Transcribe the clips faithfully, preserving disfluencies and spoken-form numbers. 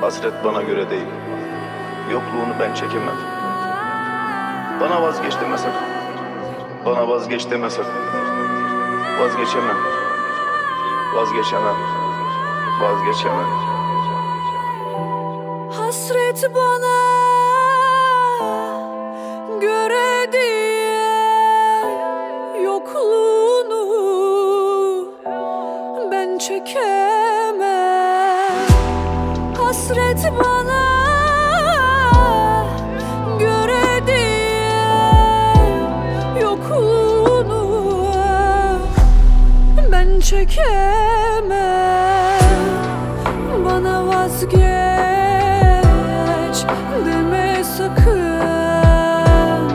Hasret bana göre değil. Yokluğunu ben çekemem. Bana vazgeç deme sakın. Bana vazgeç deme sakın. Vazgeçemem. Vazgeçemem. Vazgeçemem. Hasret bana göre diye yokluğunu ben çekemem. Hasret bana göre diye yokluğunu ben çekemem. Bana vazgeç deme sakın.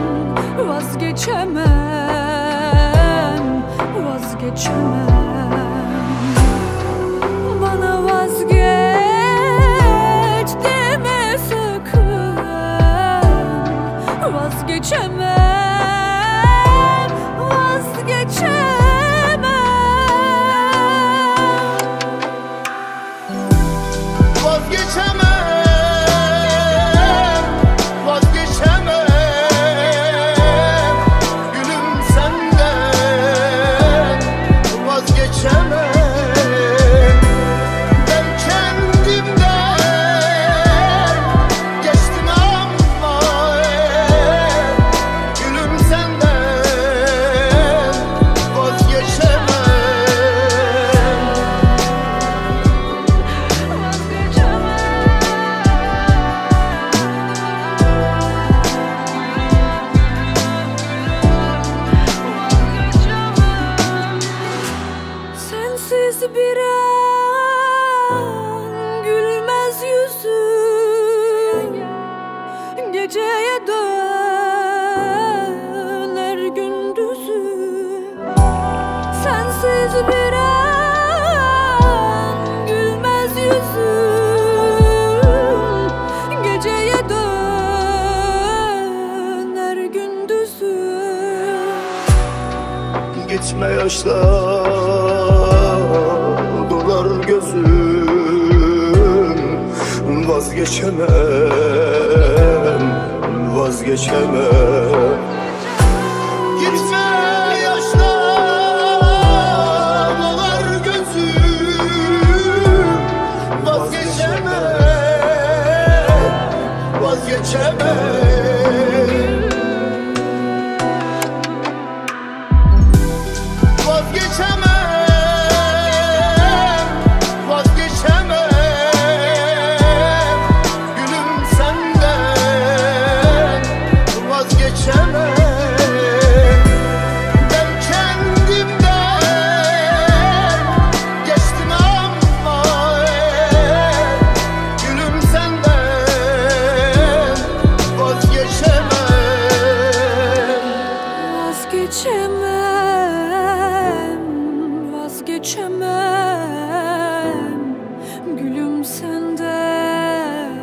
Vazgeçemem, vazgeçemem. Bana vazgeç deme sakın. Vazgeçemem, vazgeçemem. Vazgeçemem, vazgeçemem. Gülüm senden vazgeçemem. Ben kendimden geçtim ama gülüm senden Sensiz bir an gülmez yüzüm, geceye döner gündüzüm. Sensiz bir an gülmez yüzüm, geceye döner gündüzüm. gitme yaşlar dolar gözüm. Vazgeçemem, vazgeçemem. Gitme yaşlar dolar gözüm. Vazgeçemem, vazgeçemem. Vazgeçemem, vazgeçemem. Gülüm senden vazgeçemem. Ben kendimden geçtim ama gülüm senden vazgeçemem. Vazgeçemem, vazgeçemem. Gülüm senden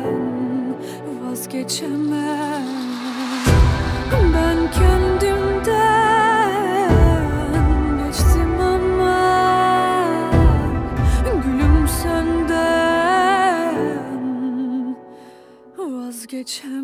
vazgeçemem. Ben kendimden geçtim ama gülüm senden vazgeçemem.